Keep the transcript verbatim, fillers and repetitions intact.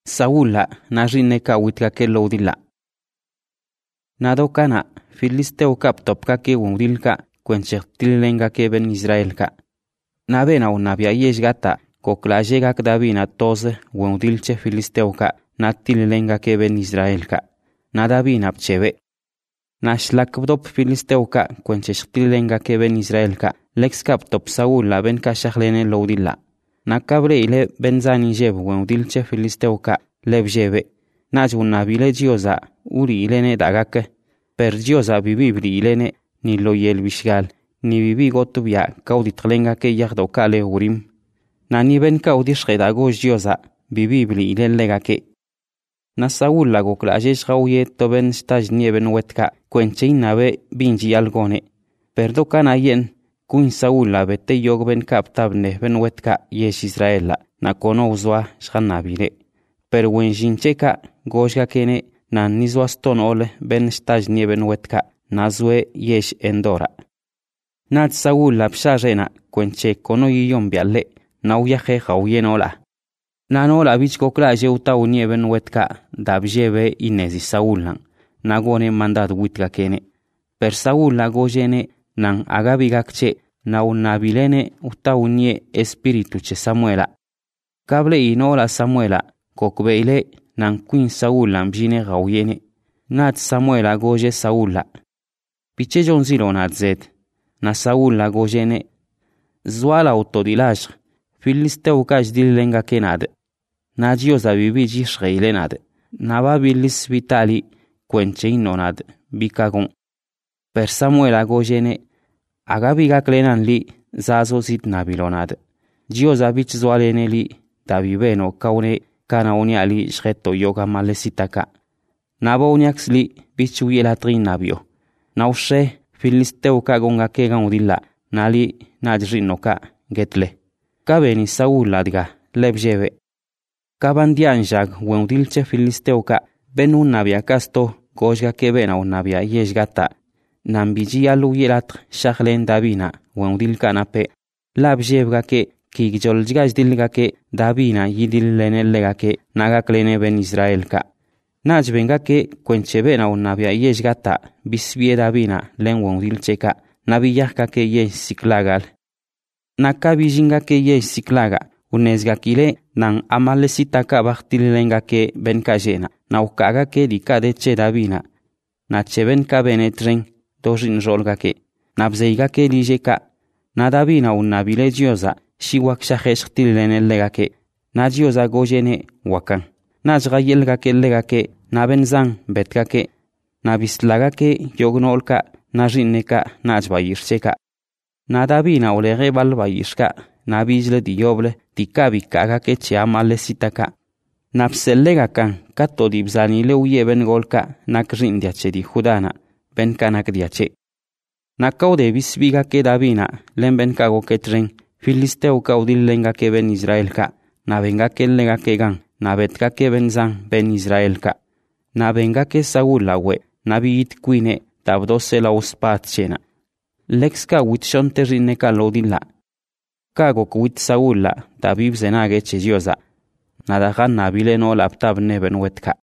Saúla na rineka witkake lowdila. Nadokana Filisteo kaptopkake wundilka kwenchektilengake ben Israelka. Nabena unabia yeshgata koklajegak Davina toze wundilche Filisteuka natilengake ben Israelka. Nadabina pcheve. Nashlakdop Filisteuka kwenchektilengake ben Israelka lex kaptop Saúla ben kashaklene lowdila. Nakabre ile benzani jeb wundilche Filisteuka lebjebe. Najunabile jioza uri ilene dagake. Per jioza bibibri ilene ni lo yelbishgal ni bibi gotubia kauditklengake yagdokale urim. Nani ben kaudishredago jioza bibibri ilelegake. Na Saúla goklajesh gauye toben staj nieben wetka kwenche inabe binji algone. Perdo kanayen kuin Saúla bete yogben kaptabne ben wetka yesh Israela na kono uzwa shkanabire. Per wenjincheka goshga kene na nizwaston ole ben staj nieben wetka nazwe yesh endora. Nad Saúla psharena kwenche kono yiyon biale na uyaje gauyenola. Nanola bich koklaje utau nieben wetka dabjebe inezi Saúlan na gone mandad witka kene. Per Saúla gojene nan agabigakche na unabilene utau nie espiritu che Samuela. Kable inola Samuela kokbeile nan kuin Saúla mjine gauyene. Nad Samuela goje Saúla. Piche jonzilo nad zed. Na Saúla gojene. Zwala autodilaj. Filisteu kaj dilenga kenad. Na jioza bibi jishreile nad. Na babilis vitali kwenche inonad bikagon. Per Samuela gojene. Agabiga klenan li zazo zit nabilonad. Jioza bich zwalene li dabibeno kaune kana uniali shreto yoga malesitaka. Naba uniax li bichu yelatrin nabio. Naushe Filisteu kagonga kegan udilla nali najrinoka getle. Kabeni Saúla diga lebjebe. Kabandianjag wendilche Filisteuka ben un nabia kasto gojga kebena un nabia yeshgata. Nambiji alu yelat shaklen Davina wendil kanape. Labjebga ke kigjoljiga dilga ke Davina yidillenellega ke nagaklene ben Israelka. Najbenga ke kwenchebena un nabia yeshgata bisbie Davina len wendilcheka nabiyaka ke yesh siklagal. Nakabijinga ke yesh siklaga unezga kile nan amalesitaka baktilenga ke ben kajena na ukaga ke dikade che Davina. Na cheben ka benetren dojin rolga ke nabzeiga ke lijeka na Davina un nabile jioza shiwak shahesh tilenellega ke na jioza gojene wakan. Najga yelga ke lega ke na benzan betka ke na bislaga ke yognolka na rinneka najbayircheka. Na Davina olege balbayishka na bijle dioble tikabi kaga ke chiamalesitaka. Na psellega kan kato dibzani le uyeben golka na krindiache di judana ben kanak diache. Na kaude bisbiga ke Davina len ben kago ke tren Filisteu kaudillenga ke ben Israelka na venga ke lega ke gan na betka ke ben zan ben Israelka. Na venga ke Saúla we na biit kuine tabdose la uspat chena. Lex ka witshon terine ka lodilla. Kago kwit Saúla dabib zenage che jioza. Nadagan nabile no laptab neben wetka.